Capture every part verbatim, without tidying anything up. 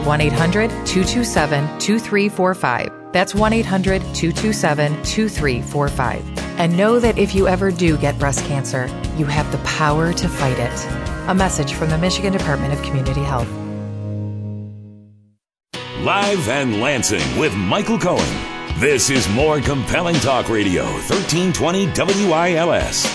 one eight hundred two two seven two three four five. That's one eight hundred two two seven two three four five. And know that if you ever do get breast cancer, you have the power to fight it. A message from the Michigan Department of Community Health. Live and Lansing with Michael Cohen. This is more compelling talk radio, thirteen twenty W I L S.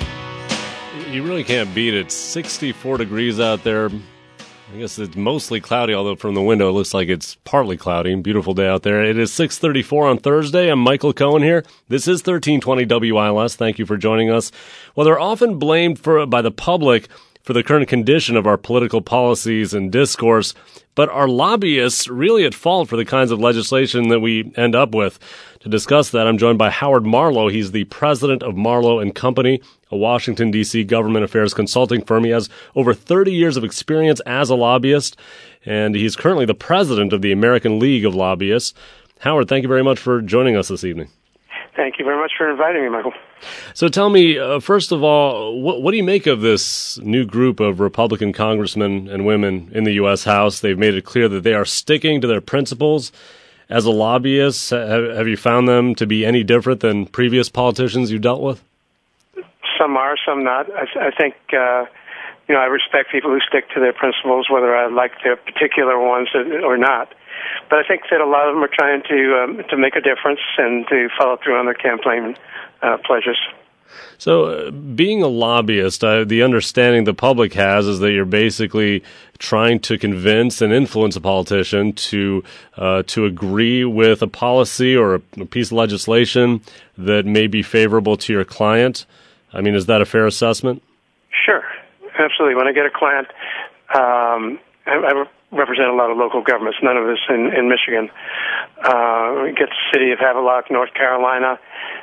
You really can't beat it. sixty-four degrees out there. I guess it's mostly cloudy, although from the window it looks like it's partly cloudy. Beautiful day out there. It is six thirty-four on Thursday. I'm Michael Cohen here. This is thirteen twenty W I L S. Thank you for joining us. Well, they're often blamed for by the public for the current condition of our political policies and discourse, but are lobbyists really at fault for the kinds of legislation that we end up with? To discuss that, I'm joined by Howard Marlowe. He's the president of Marlowe and Company, a Washington, D C government affairs consulting firm. He has over thirty years of experience as a lobbyist, and he's currently the president of the American League of Lobbyists. Howard, thank you very much for joining us this evening. Thank you very much for inviting me, Michael. So tell me, uh, first of all, what, what do you make of this new group of Republican congressmen and women in the U S House? They've made it clear that they are sticking to their principles. As a lobbyist, have, have you found them to be any different than previous politicians you dealt with? Some are, some not. I, I think, uh, you know, I respect people who stick to their principles, whether I like their particular ones or not. But I think that a lot of them are trying to um, to make a difference and to follow through on their campaign uh, pledges. So uh, being a lobbyist, uh, the understanding the public has is that you're basically trying to convince and influence a politician to uh, to agree with a policy or a, a piece of legislation that may be favorable to your client. I mean, is that a fair assessment? Sure, absolutely. When I get a client, um, I, I represent a lot of local governments, none of us in, in Michigan. Uh, we get the city of Havelock, North Carolina.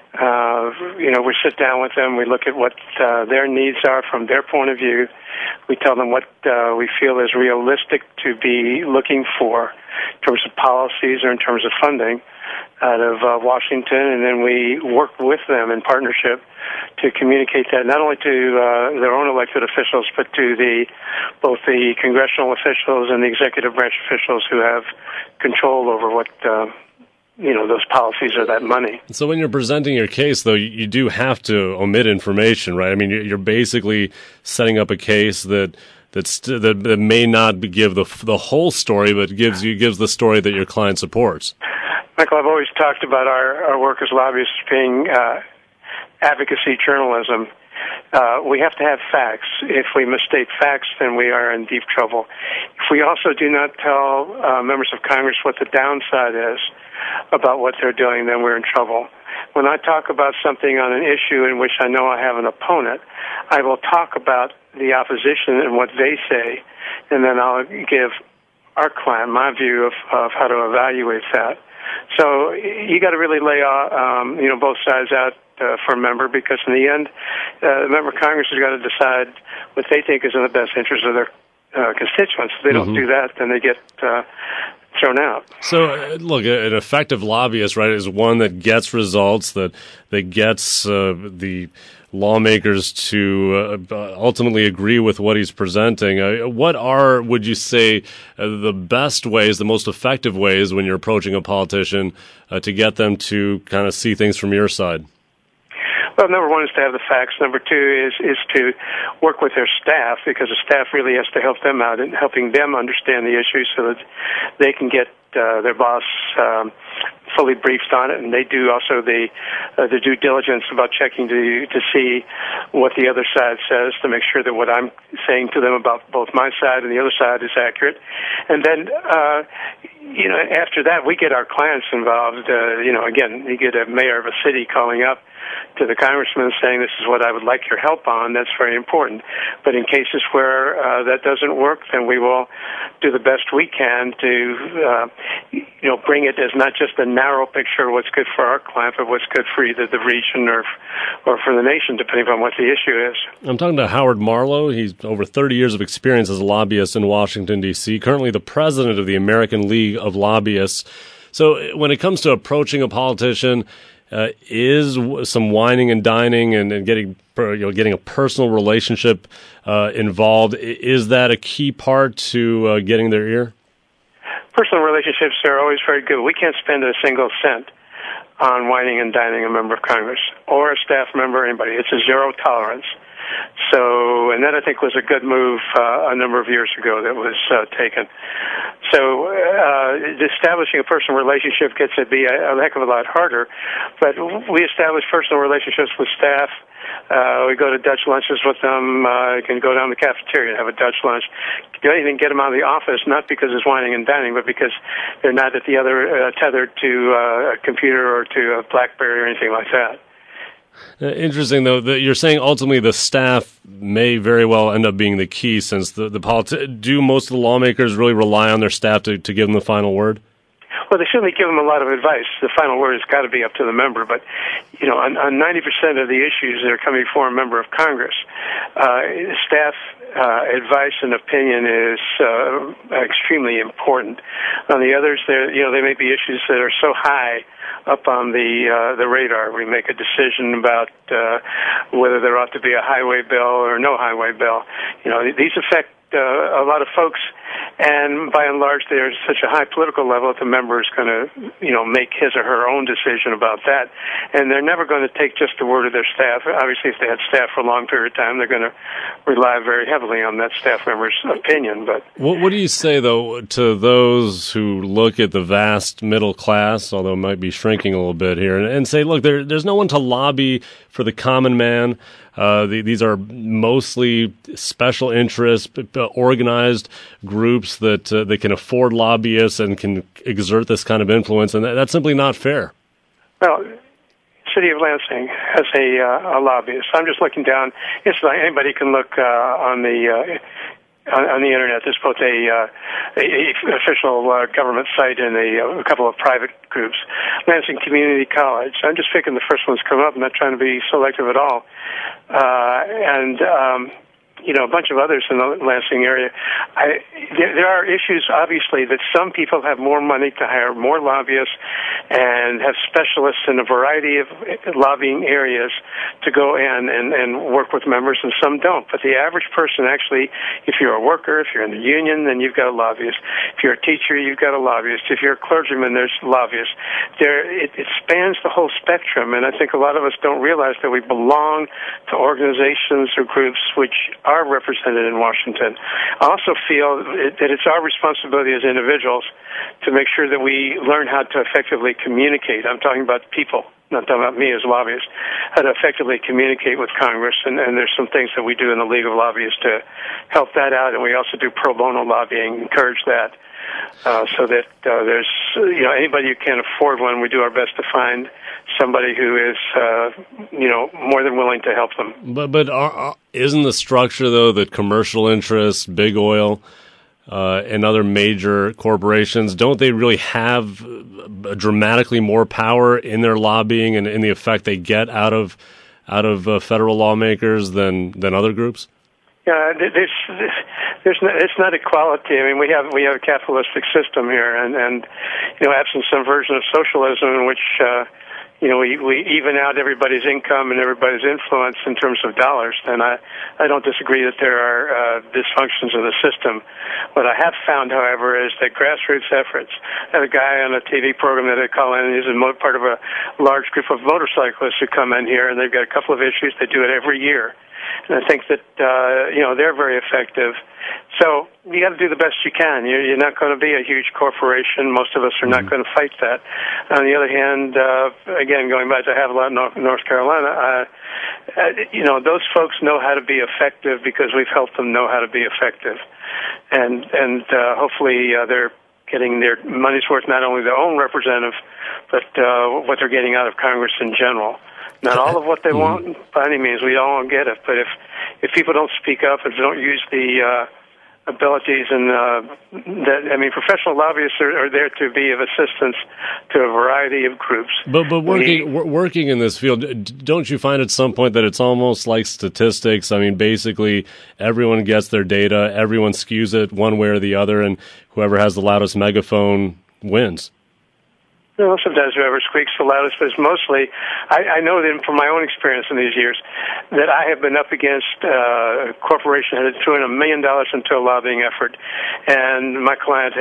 Uh, you know, we sit down with them. We look at what uh, their needs are from their point of view. We tell them what uh, we feel is realistic to be looking for in terms of policies or in terms of funding out of uh, Washington, and then we work with them in partnership to communicate that not only to uh, their own elected officials, but to the both the congressional officials and the executive branch officials who have control over what uh, you know those policies or that money. So when you're presenting your case, though, you, you do have to omit information, right? I mean, you're basically setting up a case that that's, that that may not give the the whole story, but gives you gives the story that your client supports. Michael, I've always talked about our, our work as lobbyists being uh, advocacy journalism. Uh, we have to have facts. If we mistake facts, then we are in deep trouble. If we also do not tell uh, members of Congress what the downside is about what they're doing, then we're in trouble. When I talk about something on an issue in which I know I have an opponent, I will talk about the opposition and what they say, and then I'll give our client my view of, of how to evaluate that. So you got to really lay um, you know both sides out uh, for a member, because in the end, uh, the member of Congress has got to decide what they think is in the best interest of their uh, constituents. If they don't mm-hmm. do that, then they get uh, thrown out. So, uh, look, an effective lobbyist, right, is one that gets results, that that gets uh, the lawmakers to uh, ultimately agree with what he's presenting. Uh, what are, would you say, uh, the best ways, the most effective ways when you're approaching a politician uh, to get them to kind of see things from your side? Well, number one is to have the facts. Number two is is to work with their staff, because the staff really has to help them out in helping them understand the issue so that they can get uh, their boss um, fully briefed on it, and they do also the uh, the due diligence about checking to to see what the other side says, to make sure that what I'm saying to them about both my side and the other side is accurate. And then, uh, you know, after that, we get our clients involved. Uh, you know, again, you get a mayor of a city calling up to the congressman saying, this is what I would like your help on. That's very important. But in cases where uh, that doesn't work, then we will do the best we can to, uh, you know, bring it as not just a narrow picture of what's good for our client, but what's good for either the region or or for the nation, depending on what the issue is. I'm talking to Howard Marlowe. He's over thirty years of experience as a lobbyist in Washington, D C, currently the president of the American League of Lobbyists. So when it comes to approaching a politician, Uh, is some whining and dining and, and getting you know getting a personal relationship uh, involved, is that a key part to uh, getting their ear? personal relationships are always very good. We can't spend a single cent on whining and dining a member of Congress or a staff member or anybody. It's a zero tolerance. So, and that I think was a good move uh, a number of years ago that was uh, taken. So, uh, establishing a personal relationship gets to be a, a heck of a lot harder. But we establish personal relationships with staff. Uh, we go to Dutch lunches with them. Uh, you can go down to the cafeteria and have a Dutch lunch. You don't even get them out of the office, not because it's whining and dining, but because they're not at the other uh, tethered to uh, a computer or to a BlackBerry or anything like that. Uh, interesting, though, that you're saying ultimately the staff may very well end up being the key, since the, the politi- do most of the lawmakers really rely on their staff to, to give them the final word? Well, they certainly give them a lot of advice. The final word has got to be up to the member, but, you know, on, on ninety percent of the issues that are coming before a member of Congress, uh, staff uh, advice and opinion is uh, extremely important. On the others, there, you know, there may be issues that are so high up on the uh, the radar. We make a decision about uh, whether there ought to be a highway bill or no highway bill. You know, these affect uh, a lot of folks, and by and large, there's such a high political level that the member is going to, you know, make his or her own decision about that. And they're never going to take just the word of their staff. Obviously, if they had staff for a long period of time, they're going to rely very heavily on that staff member's opinion. But what, what do you say, though, to those who look at the vast middle class, although it might be shrinking a little bit here, and, and say, look, there, there's no one to lobby for the common man. Uh, the, these are mostly special interests, organized groups that uh, they can afford lobbyists and can exert this kind of influence, and that, that's simply not fair. Well, City of Lansing has a, uh, a lobbyist. I'm just looking down. It's like anybody can look uh, on the uh, on, on the internet. There's both a, uh, a, a official uh, government site and a, a couple of private groups. Lansing Community College. I'm just picking the first ones come up. I'm not trying to be selective at all. Uh, and, um, you know, a bunch of others in the Lansing area. I, there, there are issues, obviously, that some people have more money to hire more lobbyists and have specialists in a variety of lobbying areas to go in and, and work with members, and some don't. But the average person, actually, if you're a worker, if you're in the union, then you've got a lobbyist. If you're a teacher, you've got a lobbyist. If you're a clergyman, there's lobbyists. There, it, it spans the whole spectrum, and I think a lot of us don't realize that we belong to organizations or groups which are represented in Washington. I also feel that it's our responsibility as individuals to make sure that we learn how to effectively communicate. I'm talking about people, not talking about me as lobbyists, how to effectively communicate with Congress, and, and there's some things that we do in the League of Lobbyists to help that out, and we also do pro bono lobbying, encourage that, uh, so that uh, there's, you know, anybody who can't afford one, we do our best to find somebody who is, uh, you know, more than willing to help them. But but are, are, isn't the structure, though, that commercial interests, big oil, uh, and other major corporations, don't they really have dramatically more power in their lobbying and in the effect they get out of out of uh, federal lawmakers than than other groups? Yeah, there's, there's no, it's not equality. I mean, we have we have a capitalistic system here, and and you know, absent some version of socialism in which uh, you know we we even out everybody's income and everybody's influence in terms of dollars, then I I don't disagree that there are uh, dysfunctions of the system. What I have found, however, is that grassroots efforts. I have a guy on a T V program that I call in. He's a mo- part of a large group of motorcyclists who come in here, and they've got a couple of issues. They do it every year. And I think that, uh, you know, they're very effective. So you got to do the best you can. You're, you're not going to be a huge corporation. Most of us are not going to fight that. On the other hand, uh, again, going back to Haviland, North, North Carolina, uh, uh, you know, those folks know how to be effective because we've helped them know how to be effective. And, and uh, hopefully uh, they're getting their money's worth, not only their own representative, but uh, what they're getting out of Congress in general. Not all of what they want, by any means. We all get it. But if if people don't speak up, if they don't use the uh, abilities and uh, that, I mean, professional lobbyists are, are there to be of assistance to a variety of groups. But but working we, working in this field, don't you find at some point that it's almost like statistics? I mean, basically, everyone gets their data, everyone skews it one way or the other, and whoever has the loudest megaphone wins. Well, sometimes whoever squeaks the loudest, but it's mostly, I, I know that from my own experience in these years, that I have been up against uh, a corporation that had thrown a million dollars into a lobbying effort, and my client had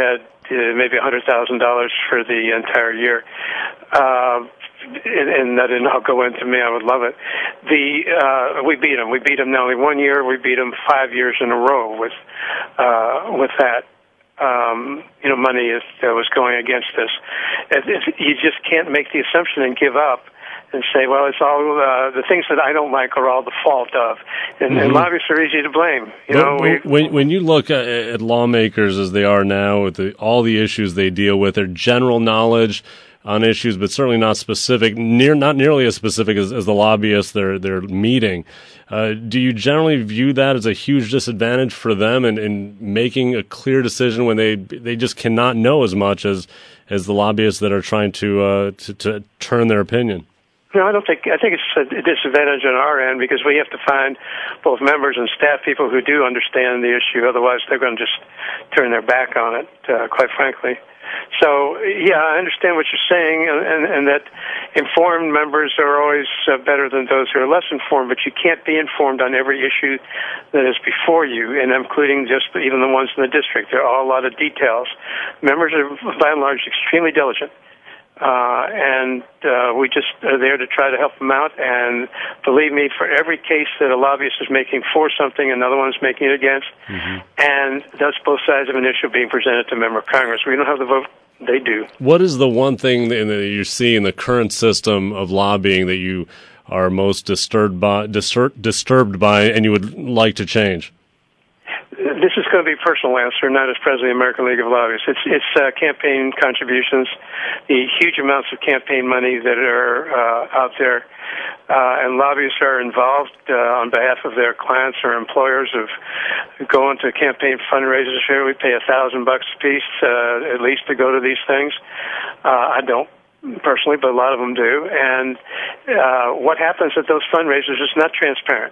uh, maybe one hundred thousand dollars for the entire year. Uh, and, and that did not go into me. I would love it. The uh, we beat them. We beat them not only one year. We beat them five years in a row with uh, with that. Um, you know, money is, uh, was going against us. It, it, you just can't make the assumption and give up and say, well, it's all uh, the things that I don't like are all the fault of. And, mm-hmm. and lobbyists are easy to blame. You know, when, when, when you look at, at lawmakers as they are now, with the, all the issues they deal with, their general knowledge on issues, but certainly not specific, near not nearly as specific as, as the lobbyists they're they're meeting. Uh, do you generally view that as a huge disadvantage for them in, in making a clear decision when they they just cannot know as much as as the lobbyists that are trying to uh, to, to turn their opinion? No, I don't think. I think it's a disadvantage on our end because we have to find both members and staff people who do understand the issue. Otherwise, they're going to just turn their back on it. Uh, quite frankly. So, yeah, I understand what you're saying, and, and that informed members are always uh, better than those who are less informed, but you can't be informed on every issue that is before you, and including just even the ones in the district. There are all a lot of details. Members are, by and large, extremely diligent. Uh, and uh, we just are there to try to help them out. And believe me, for every case that a lobbyist is making for something, another one's making it against, mm-hmm. and that's both sides of an issue being presented to a member of Congress. We don't have the vote. They do. What is the one thing that you see in the current system of lobbying that you are most disturbed by, distur- disturbed by and you would like to change? This is going to be a personal answer, not as president of the American League of Lobbyists. It's, it's uh, campaign contributions, the huge amounts of campaign money that are uh, out there, uh, and lobbyists are involved uh, on behalf of their clients or employers of going to campaign fundraisers here. We pay a thousand bucks a piece uh, at least to go to these things. Uh, I don't personally, but a lot of them do. And uh, what happens at those fundraisers is not transparent.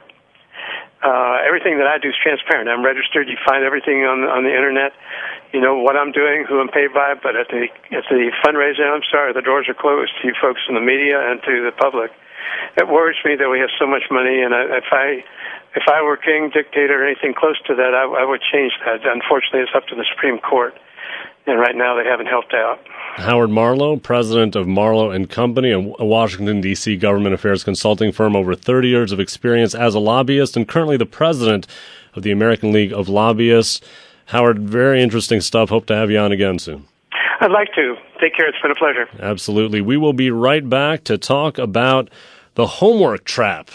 Uh, everything that I do is transparent. I'm registered. You find everything on on the internet. You know what I'm doing, who I'm paid by. But at the at the fundraising, I'm sorry, the doors are closed to you folks in the media and to the public. It worries me that we have so much money, and I, if I if I were king, dictator, or anything close to that, I, I would change that. Unfortunately, it's up to the Supreme Court, and right now they haven't helped out. Howard Marlowe, president of Marlowe and Company, a Washington, D C government affairs consulting firm, over thirty years of experience as a lobbyist, and currently the president of the American League of Lobbyists. Howard, very interesting stuff. Hope to have you on again soon. I'd like to. Take care. It's been a pleasure. Absolutely. We will be right back to talk about the homework trap.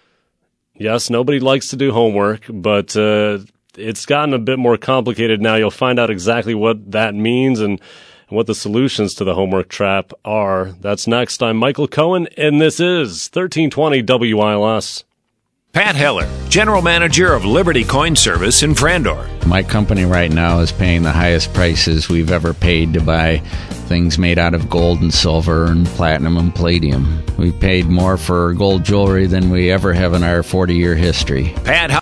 Yes, nobody likes to do homework, but uh, it's gotten a bit more complicated now. You'll find out exactly what that means and what the solutions to the homework trap are. That's next. I'm Michael Cohen, and this is thirteen twenty W I L S. Pat Heller, General Manager of Liberty Coin Service in Frandor. My company right now is paying the highest prices we've ever paid to buy things made out of gold and silver and platinum and palladium. We've paid more for gold jewelry than we ever have in our forty-year history. Pat